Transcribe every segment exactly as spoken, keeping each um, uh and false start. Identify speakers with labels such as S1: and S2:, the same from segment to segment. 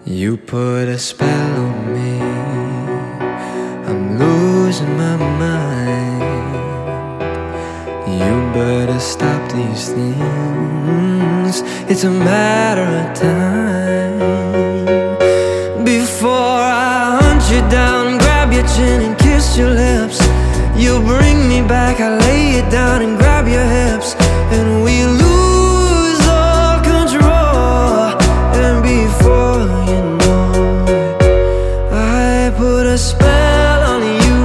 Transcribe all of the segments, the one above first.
S1: You put a spell on me, I'm losing my mind. You better stop these things, it's a matter of time. Before I hunt you down, grab your chin and kiss your lips. You bring me back, I lay you down and grab your hips, and we lose all control. And before you know it, I put a spell on you.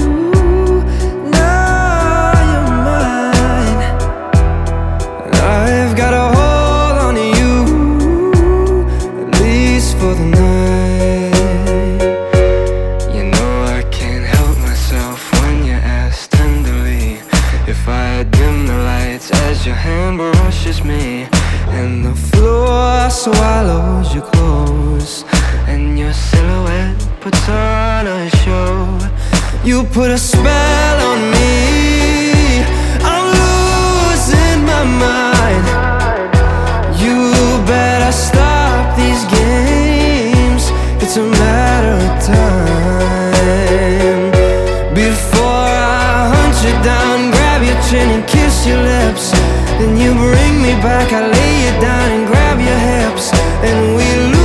S1: Now you're mine, and I've got a hold on you, at least for the night. You know I can't help myself when you ask tenderly if I dim the lights as your hand brushes me, and the floor swallows you close, and your silhouette puts on a show. You put a spell on me, I'm losing my mind. You better stop these games, it's a matter of time. Before I hunt you down, grab your chin and kiss your lips, then you bring me back, I lay you down and grab your hips, and we lose